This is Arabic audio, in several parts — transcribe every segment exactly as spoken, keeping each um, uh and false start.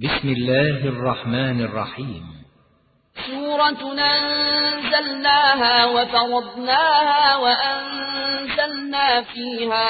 بسم الله الرحمن الرحيم. سورة أنزلناها وفرضناها وأنزلنا فيها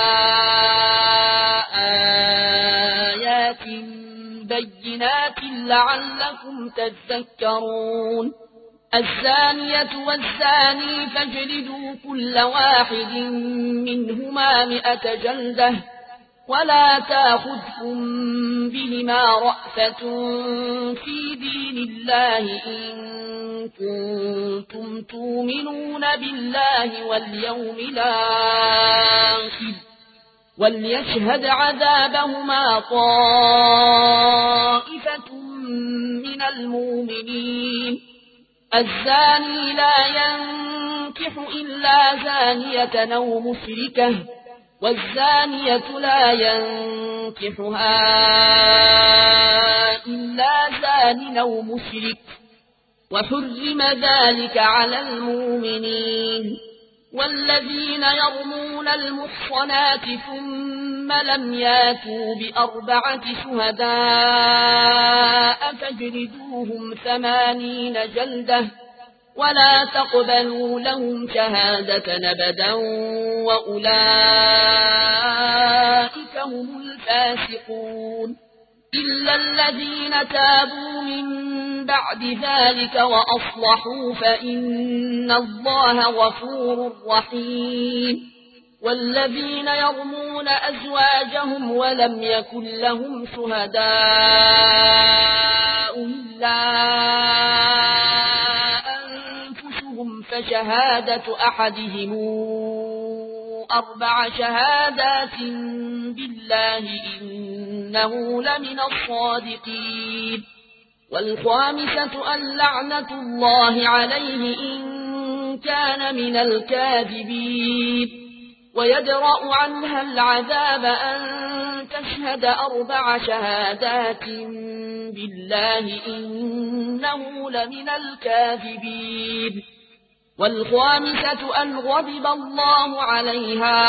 آيات بينات لعلكم تذكرون. الزانية والزاني فاجلدوا كل واحد منهما مئة جلدة ولا تأخذكم بهما رأفة في دين الله إن كنتم تؤمنون بالله واليوم الآخر وليشهد عذابهما طائفة من المؤمنين. الزاني لا ينكح إلا زانية أو مشركة والزانية لا ينكحها إلا زان أو مشرك وحرم ذلك على المؤمنين. والذين يرمون المحصنات ثم لم ياتوا بأربعة شهداء فاجلدوهم ثمانين جلدة ولا تقبلوا لهم شهادة أبدا وأولئك هم الفاسقون. إلا الذين تابوا من بعد ذلك وأصلحوا فإن الله غفور رحيم. والذين يرمون أزواجهم ولم يكن لهم شهداء إلا فشهادة أحدهم أربع شهادات بالله إنه لمن الصادقين. والخامسة أن لعنة الله عليه إن كان من الكاذبين. ويدرأ عنها العذاب أن تشهد أربع شهادات بالله إنه لمن الكاذبين. والخامسة أن غضب الله عليها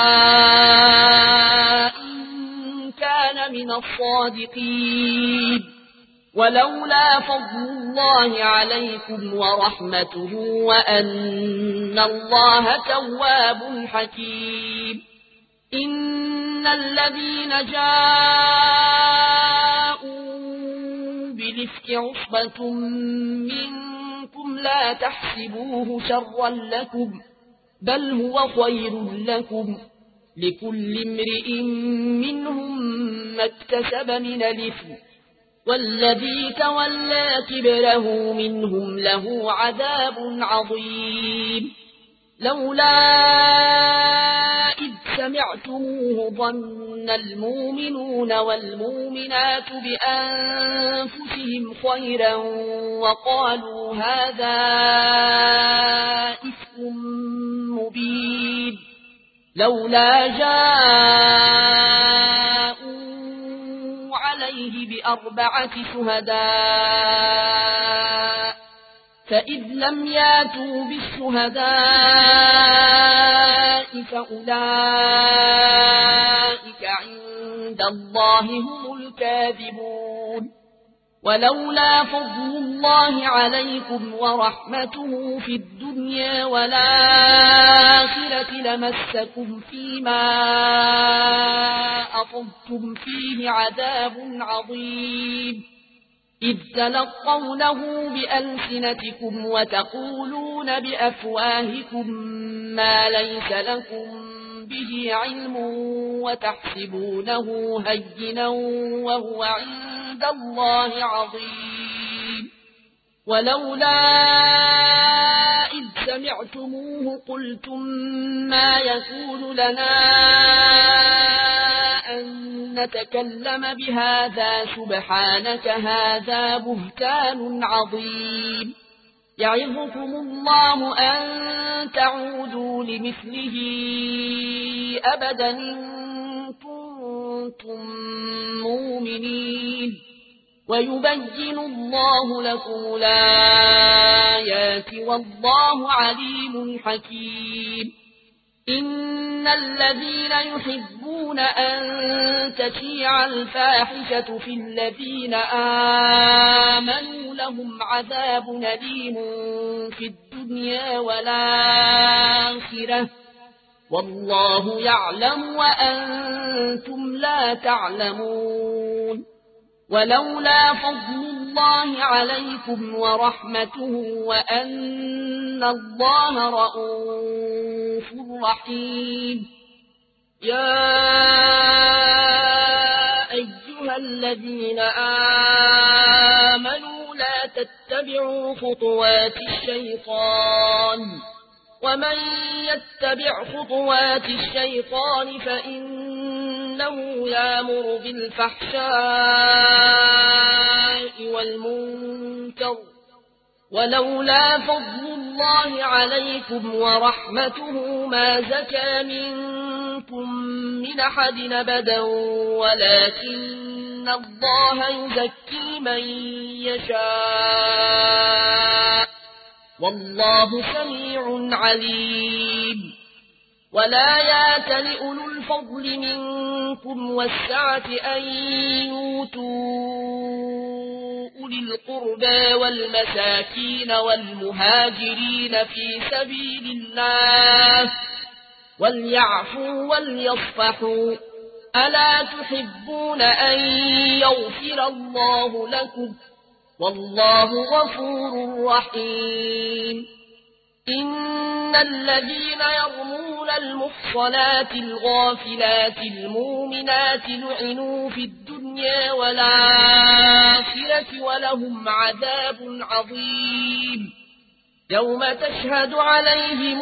إن كان من الصادقين. ولولا فضل الله عليكم ورحمته وأن الله تواب حكيم. إن الذين جاءوا بالإفك عصبة منكم لا تحسبوه شرا لكم بل هو خير لكم لكل امرئ منهم ما اكتسب من الإثم والذي تولى كبره منهم له عذاب عظيم. لولا إذ سمعتموه ظن المؤمنون والمؤمنات بأنفسهم خيرا وقالوا هذا إفك مبين. لولا جاءوا عليه بأربعة شهداء فإذ لم ياتوا بالشهداء فأولئك عند الله هم الكاذبون. ولولا فضل الله عليكم ورحمته في الدنيا والآخرة لمسكم فيما أفضتم فيه عذاب عظيم. إذ تلقونه بألسنتكم وتقولون بأفواهكم ما ليس لكم به علم وتحسبونه هينا وهو عند الله عظيم. ولولا إذ سمعتموه قلتم ما يكون لنا أن نتكلم بهذا سبحانك هذا بهتان عظيم. يعظكم الله أن تعودوا لمثله أبدا إن كنتم مؤمنين. ويبين الله لكم الآيات والله عليم حكيم. إن الذين يحبون أن تشيع الفاحشة في الذين آمنوا لهم عذاب أليم في الدنيا والآخرة والله يعلم وأنتم لا تعلمون ولولا فضل الله عليكم ورحمته وأن الله رؤوف رحيم يا أيها الذين آمنوا لا تتبعوا خطوات الشيطان ومن يتبع خطوات الشيطان فإنه يأمر بالفحشاء والمنكر ولولا فضل الله عليكم ورحمته ما زكى منكم من أحد أبدا ولكن الله يزكي من يشاء والله سميع عليم ولا يات لأولو الفضل منكم والسعة أن يؤتوا أولي القربى والمساكين والمهاجرين في سبيل الله وليعفوا وليصفحوا ألا تحبون أن يغفر الله لكم والله غفور رحيم إن الذين يرمون المحصنات الغافلات المؤمنات لعنوا في الدنيا والآخرة ولهم عذاب عظيم يوم تشهد عليهم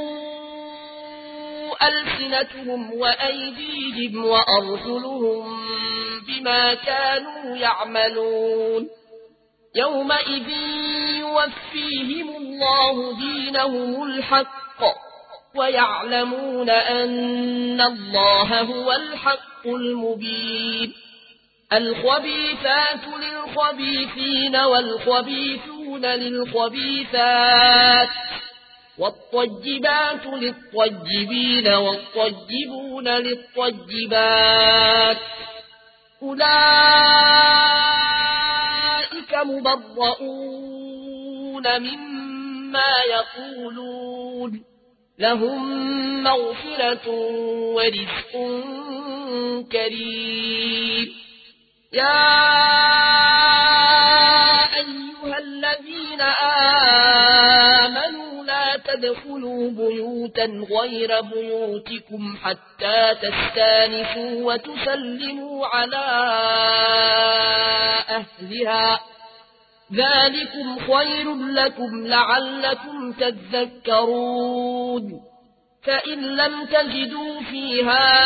ألسنتهم وأيديهم وأرجلهم بما كانوا يعملون يومئذ يوفيهم الله دينهم الحق ويعلمون أن الله هو الحق المبين الخبيثات للخبيثين والخبيثون للخبيثات والطيبات للطيبين والطيبون للطيبات أولئك مبرؤون مما يقولون لهم مغفرة ورزق كريم يا أيها الذين آمنوا لا تدخلوا بيوتا غير بيوتكم حتى تستانسوا وتسلموا على أهلها ذلكم خير لكم لعلكم تذكرون فإن لم تجدوا فيها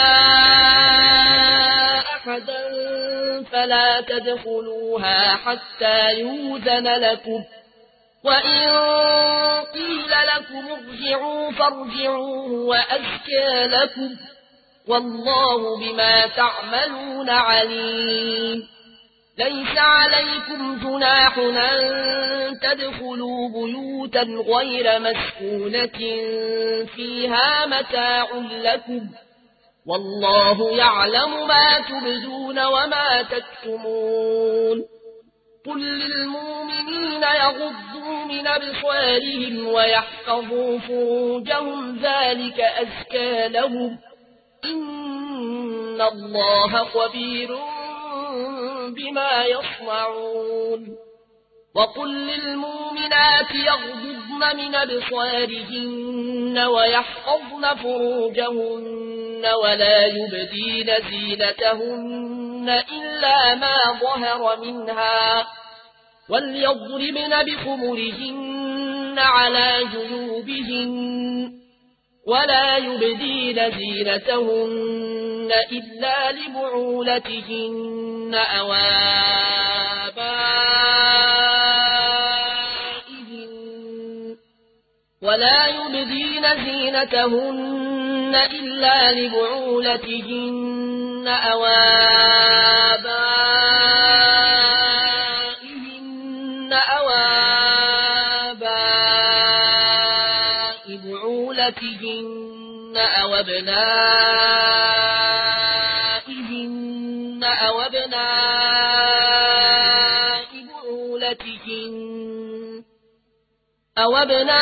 أحدا فلا تدخلوها حتى يؤذن لكم وإن قيل لكم ارجعوا فارجعوا وأزكى لكم والله بما تعملون عليم ليس عليكم جناح أن تدخلوا بيوتا غير مسكونة فيها متاع لكم والله يعلم ما تبدون وما تكتمون قل للمؤمنين يغضوا من أبصارهم ويحفظوا فروجهم ذلك أزكى لهم إن الله خبير بما يصنعون وقل للمؤمنات يغضضن من أبصارهن ويحفظن فروجهن ولا يبدين زينتهن إلا ما ظهر منها وليضربن بخمرهن على جيوبهن ولا يبدين زينتهن إلا لبعولتهن أو آبائهن ولا يبدين زينتهن إلا لبعولتهن أو آبائهن أو آباء بعولتهن أبنائهن أو أبناء بعولتهن أو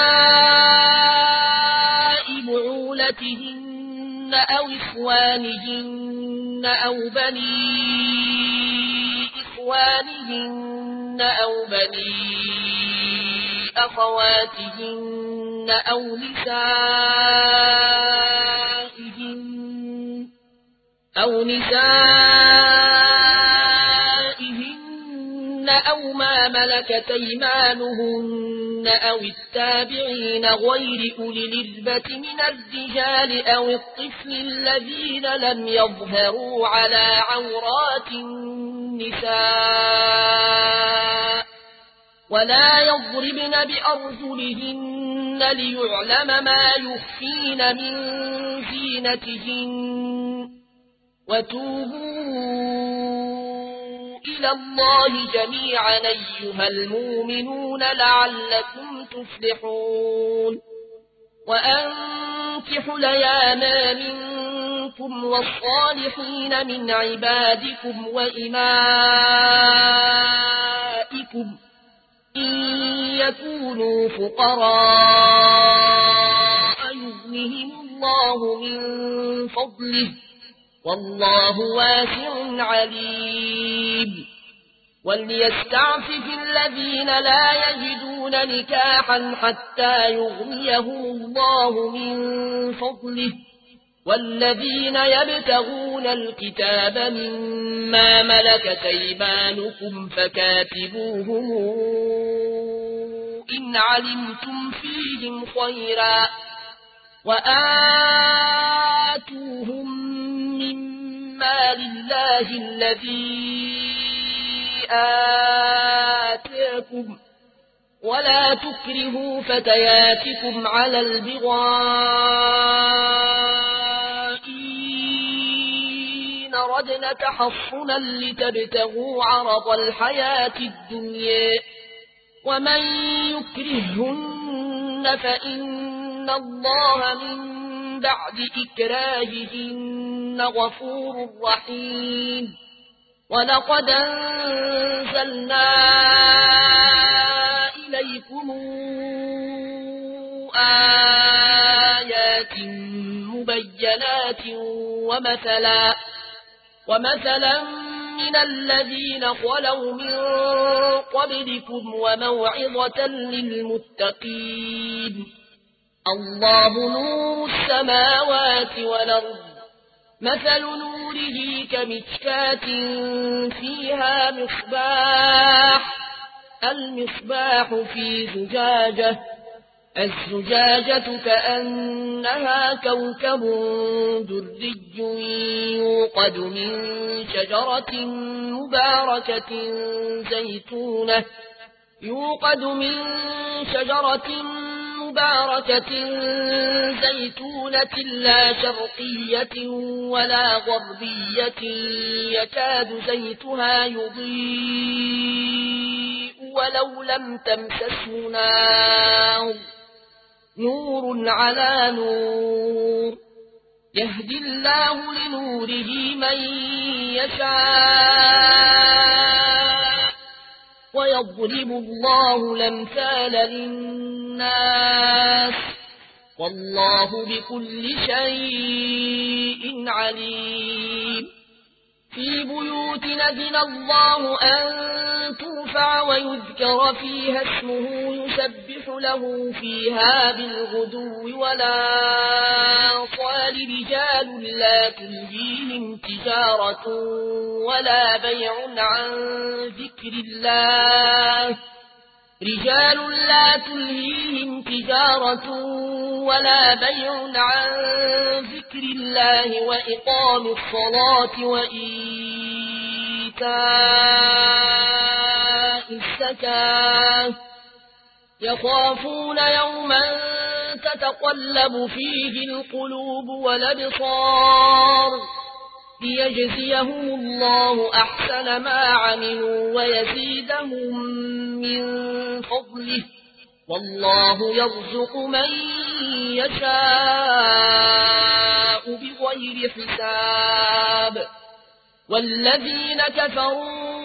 أبناء بعولتهن أو إخوانهن أو بني إخوانهن أو بني أخواتهن أو نسائهن أو نسائهن أو ما ملكت أيمانهن أو التابعين غير أولي الإربة من الرجال أو الطفل الذين لم يظهروا على عورات النساء ولا يضربن بأرجلهن ليعلم ما يخفين من زينتهن وتوبوا إلى الله جميعا أيها المؤمنون لعلكم تفلحون وأنكحوا الأيام منكم والصالحين من عبادكم وإمائكم إن يكونوا فقراء يغنهم الله من فضله والله واسع عليم وليستعفف الذين لا يجدون نكاحا حتى يغنيهم الله من فضله والذين يبتغون الكتاب مما ملكت أيمانكم فكاتبوهم إن علمتم فيهم خيرا وآتوهم مما لله الذي آتاكم ولا تكرهوا فتياتكم على البغاء إن ردنا تحصنا لتبتغوا عرض الحياة الدنيا ومن يكرهن فإن الله من بعد إكراههن غفور رحيم ولقد أنزلنا إليكم آيات مبينات ومثلا ومثلا من الذين خلوا من قبلكم وموعظة للمتقين الله نور السماوات والأرض مثل نوره كمشكاة فيها مصباح المصباح في زجاجة الزجاجة كأنها كوكب دري يوقد من شجرة مباركة زيتونة يوقد من شجرة مباركة زيتونة لا شرقية ولا غربية يكاد زيتها يضيء ولو لم تمسسه نار نور على نور يهدي الله لنوره من يشاء ويضرب الله الأمثال للناس والله بكل شيء عليم في بيوت أذن الله أن ترفع ويذكر فيها اسمه يسبح له فيها بالغدو والآصال رجال لا تلهيهم تجارة ولا بيع عن ذكر الله رجال لا تلهيهم تجارة ولا بيع عن ذكر الله وإقام الصلاة وإيتاء الزكاة يخافون يوما تتقلب فيه القلوب والأبصار ليجزيهم الله أحسن ما عملوا ويزيدهم من فضله والله يرزق من يشاء بغير حساب والذين كفروا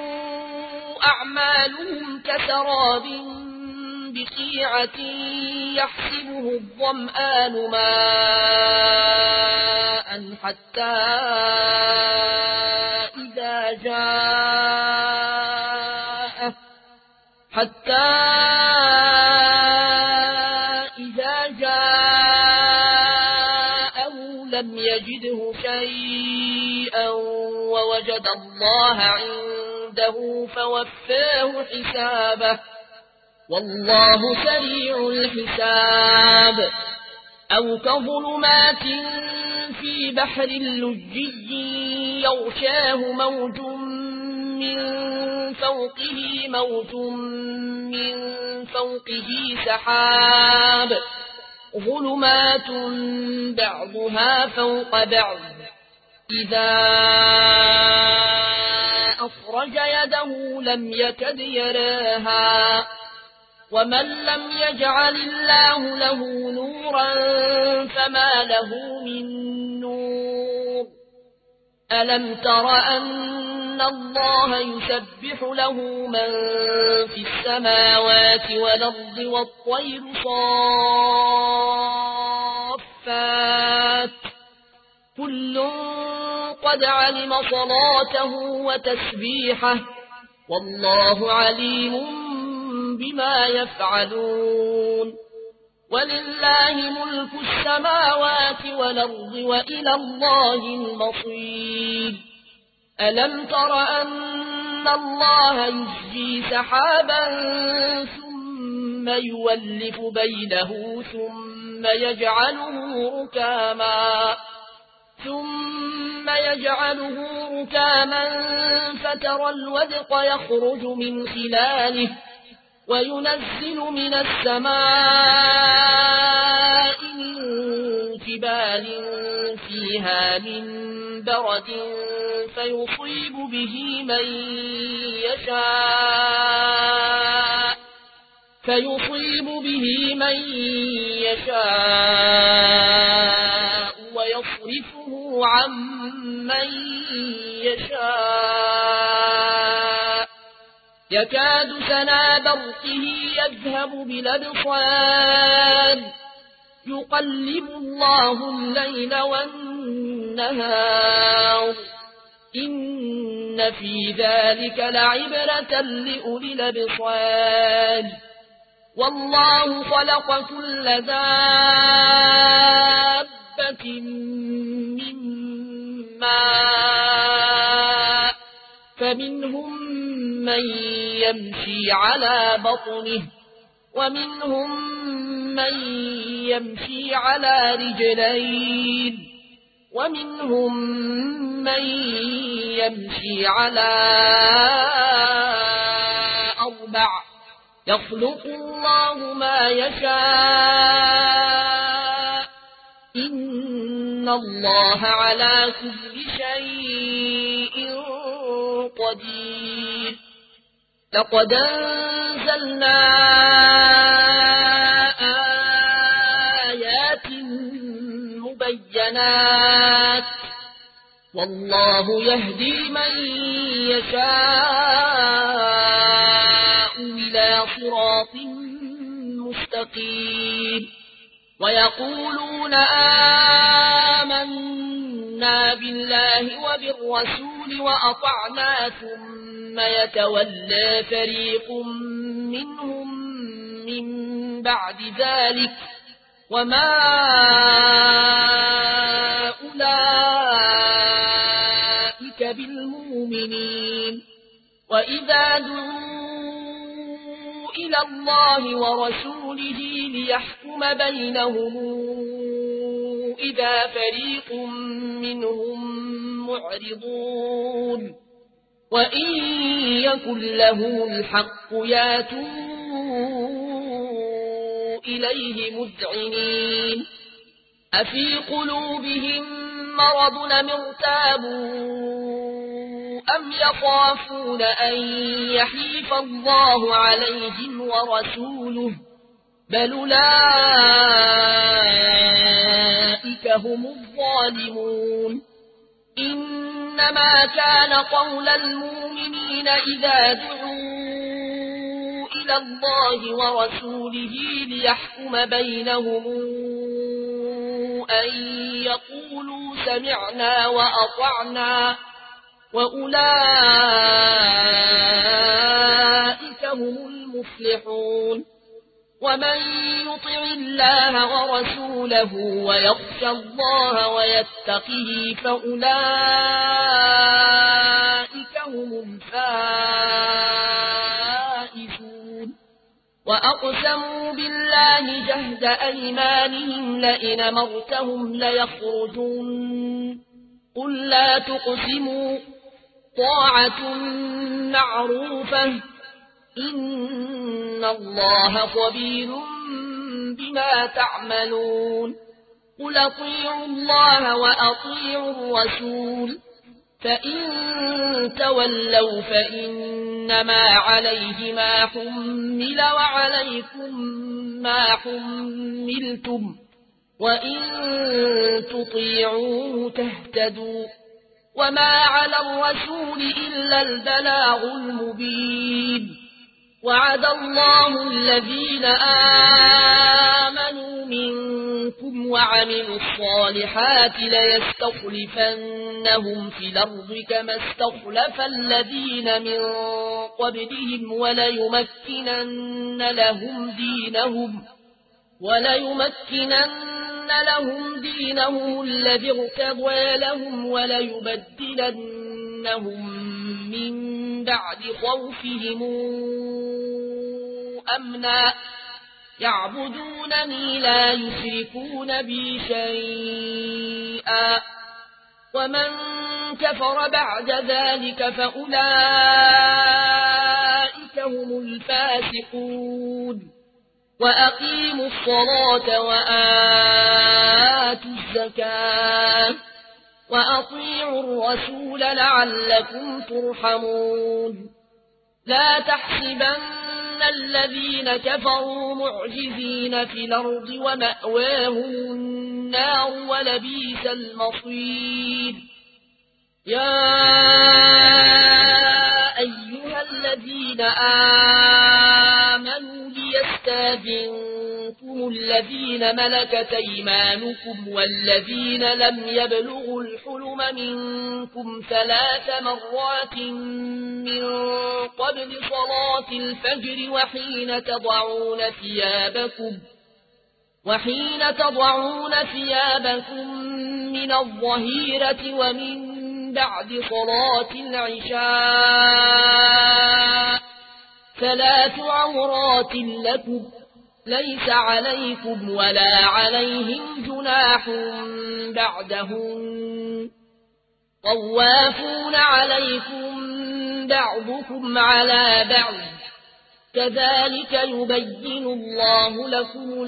أعمالهم كسراب بقيعة يحسبه الظمآن ماء حتى إذا جاءه حتى إذا جاءه لم يجده شيئا ووجد الله عنده فوفاه حسابه والله سريع الحساب أو كظلمات في بحر لجي يغشاه موج من فوقه موج من فوقه سحاب ظلمات بعضها فوق بعض إذا أخرج يده لم يكد يراها ومن لم يجعل الله له نورا فما له من نور ألم تر أن الله يسبح له من في السماوات والأرض والطير صافات كل قد علم صلاته وتسبيحه والله عليم بما يفعلون ولله ملك السماوات والأرض وإلى الله المصير ألم تر أن الله يسجي سحابا ثم يولف بينه ثم يجعله ركاما ثم يجعله ركاما فترى الودق يخرج من خلاله وينزل من السماء من جبال فيها من برد فيصيب به من يشاء فيصيب به من يشاء ويصرفه عن من يشاء يكاد سنا برقه يذهب بالأبصار يقلب الله الليل والنهار إن في ذلك لعبرة لأولي الأبصار والله خلق كل دابة من ماء فمنهم من يمشي على بطنه ومنهم من يمشي على رجلين ومنهم من يمشي على أربع يخلق الله ما يشاء إن الله على كل شيء قدير لقد أنزلنا آيات مبينات والله يهدي من يشاء إلى صراط مستقيم ويقولون آمنا بالله وبالرسول وأطعنا ثم يتولى فريق منهم من بعد ذلك وما أولئك بالمؤمنين وإذا دعوا إلى الله ورسوله ليحكم بينهم إذا فريق منهم معرضون وإن يكن له الحق ياتوا إليه مذعنين أفي قلوبهم مرض أم ارتابوا أم يخافون أن يحيف الله عليهم ورسوله بل أولئك هم الظالمون إنما كان قول المؤمنين إذا دعوا إلى الله ورسوله ليحكم بينهم أن يقولوا سمعنا وأطعنا وأولئك هم المفلحون ومن يطع الله ورسوله ويخشى الله ويتقه فأولئك هم الفائزون وأقسموا بالله جهد أيمانهم لئن أمرتهم ليخرجون قل لا تقسموا طاعة معروفة إن الله خبير بما تعملون قل أطيعوا الله وأطيعوا الرسول فإن تولوا فإنما عليه ما حمل وعليكم ما حملتم وإن تطيعوه تهتدوا وما على الرسول إلا البلاغ المبين وعد الله الذين آمنوا منكم وعملوا الصالحات ليستخلفنهم في الأرض كما استخلف الذين من قبلهم وليمكنن لهم دينهم وليمكنن لهم دينهم الذي ارتضى لهم وليبدلنهم من بعد خوفهم أمنا يعبدونني لا يشركون بي شيئا ومن كفر بعد ذلك فأولئك هم الفاسقون وأقيموا الصلاة وآتوا الزكاة وأطيعوا الرسول لعلكم ترحمون لا تحسبن الذين كفروا معجزين في الأرض ومأواهم النار ولبئس المصير يا أيها الذين آمنوا ليستاذنكم الذين ملكت أيمانكم والذين لم يبلغوا الحلم منكم ثلاث مرات من قبل صلاة الفجر وحين تضعون ثيابكم وحين تضعون ثيابكم من الظهيرة ومن بعد صلاة العشاء ثلاث عورات لكم ليس عليكم ولا عليهم جناح بعدهم طوافون عليكم بعضكم على بعض كذلك يبين الله لكم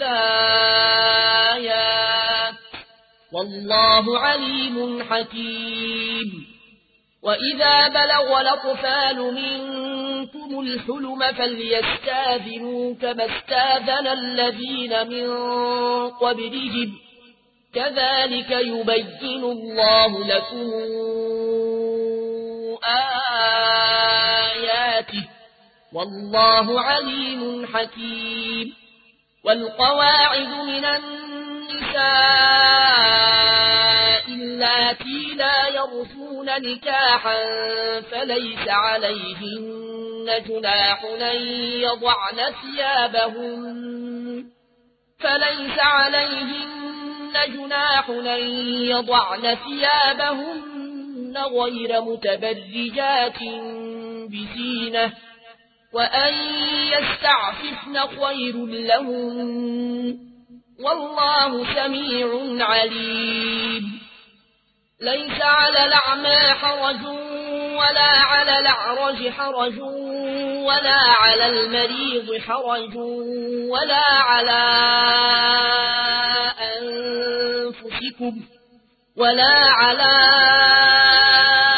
الآيات والله عليم حكيم وإذا بلغ الأطفال منكم الحلم فليستاذنوا كما استاذن الذين من قبلهم كذلك يبين الله لكم آياته والله عليم حكيم والقواعد من النساء اللاتي لا يرثون نكاحا فليس عليهن جناح أن يضعن ثيابهن فليس عليهن جناح أن يضعن ثيابهن غير متبرجات بزينة وأن يستعففن خير لهن والله سميع عليم ليس على الأعمى حرج ولا على الأعرج حرج ولا على المريض حرج ولا على أنفسكم ولا على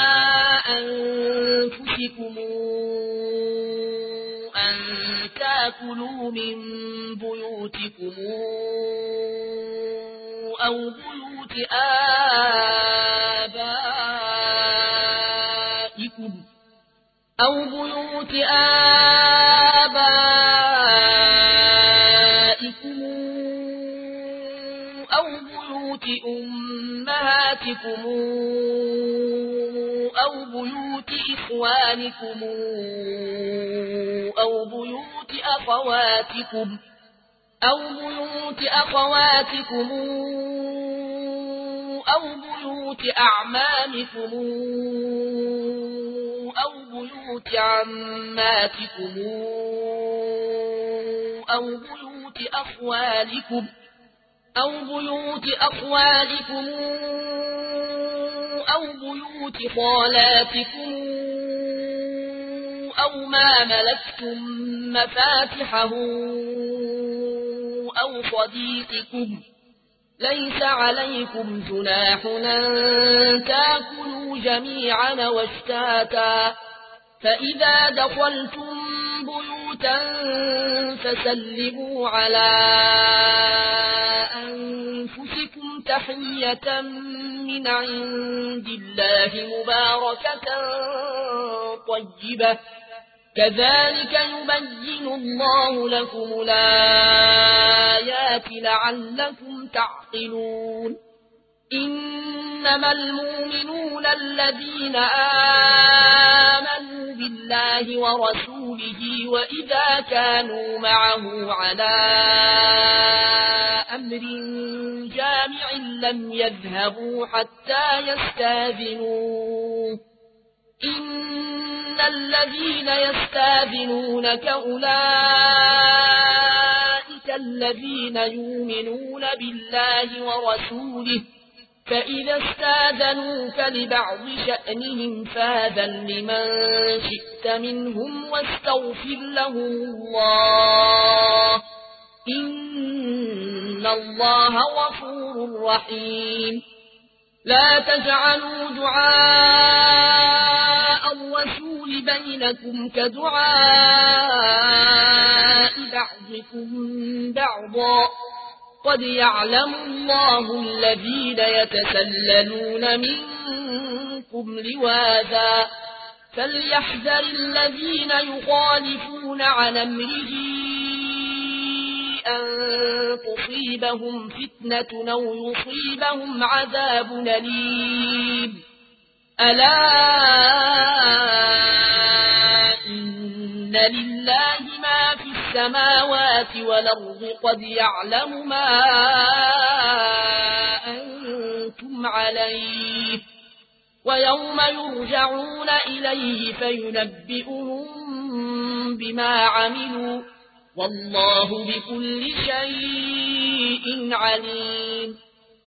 أنفسكم كلوا من بيوتكم أو بيوت آبائكم أو بيوت آبائكم أو بيوت أمهاتكم أو بيوت إخوانكم أو بيوت أخواتكم أو بيوت أخواتكم أو بيوت أعمامكم أو بيوت عماتكم أو بيوت أخوالكم أو بيوت أخوالكم أو بيوت خالاتكم أو ما ملكتم مفاتحه أو صديقكم ليس عليكم جناح أن تأكلوا جميعا واشتاتا فإذا دخلتم بيوتا فسلموا على أنفسكم تحية من عند الله مباركة طيبة كذلك يبين الله لكم الآيات لعلكم تعقلون إنما المؤمنون الذين آمنوا بالله ورسوله وإذا كانوا معه على أمر جامع لم يذهبوا حتى يستاذنوه إن الذين يستاذنونك أولئك الذين يؤمنون بالله ورسوله فإذا استاذنوك لبعض شأنهم فاذن لمن شئت منهم واستغفر لهم الله إن الله غفور رحيم لا تجعلوا دعاء الرسول بينكم كدعاء بعضكم بعضا قد يعلم الله الذين يتسللون منكم لواذا فليحذر الذين يخالفون عن أمره أن تصيبهم فتنة أو يصيبهم عذاب أليم ألا إن لله ما في السماوات والأرض قد يعلم ما أنتم عليه ويوم يرجعون إليه فينبئهم بما عملوا والله بكل شيء عليم